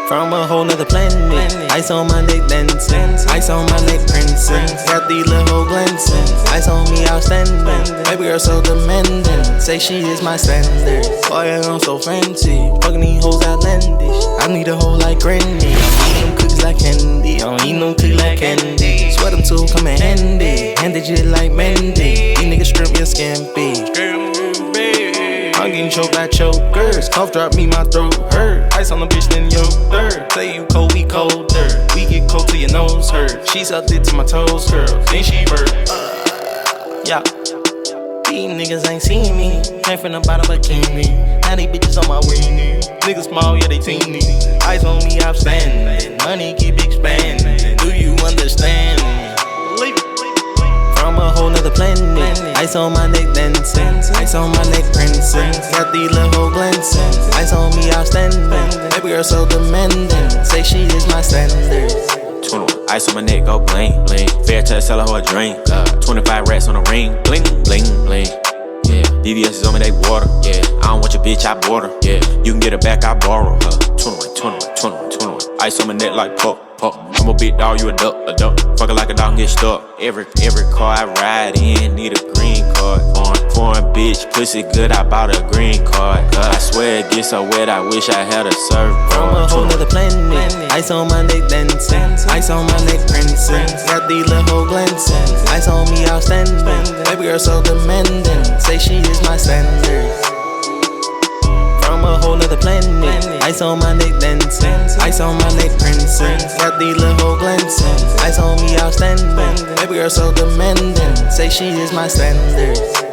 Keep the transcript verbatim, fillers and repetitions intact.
From a whole nother planet. Ice on my neck dancing, ice on my neck prancing. Got these little hoe glancing, ice on me outstanding. Baby girl so demanding, say she is my standard. Boy, I'm so fancy, fucking these hoes outlandish. I need a hoe like Granny, I eat them cookies like candy. I don't eat no cookies like candy. Sweat them too, come in handy, handed just like Mandy. These niggas strip me a scampi. I'm getting choked by chokers. Cough drop me, my throat hurt. Ice on the bitch, then yo third. Say you cold, we colder. We get cold till your nose hurt. She sucked it to my toes, girl. Then she burped. Uh, yeah. These niggas ain't seen me. Came from the bottom bikini. Now these bitches on my weenie. Niggas small, yeah, they teeny. Ice on me, outstanding. Money keep expanding. Do you understand me? Leave it. From a whole nother planet. Ice on my neck dancing, ice on my neck prancing. Got these little hoe glancing, ice on me outstanding. Baby girl so demanding, say she is my standard. twenty-one, ice on my neck, go bling, bling. Fair to sell her a drink. Uh, twenty-five racks on the ring, bling, bling, bling. Yeah, D V S is on me, they water. Yeah, I don't want your bitch, I bought her. Yeah, you can get her back, I borrow her. twenty-one, twenty-one, twenty-one, twenty-one. Ice on my neck like pop. I'm a big dog, you a duck, a duck. Fuckin' like a dog and get stuck. Every every car I ride in need a green card. Foreign, foreign bitch, pussy good, I bought a green card. God, I swear it gets so wet, I wish I had a surfboard. From a whole nother planet, ice on my neck dancing, ice on my neck prancing. Got these little hoe glancing, ice on me outstanding. Baby girl so demanding, say she is my standard. From a whole nother planet, ice on my neck dancing, ice on my neck prancing. Got these little hoe glancing, ice on me outstanding. Baby girl so demanding, say she is my standard.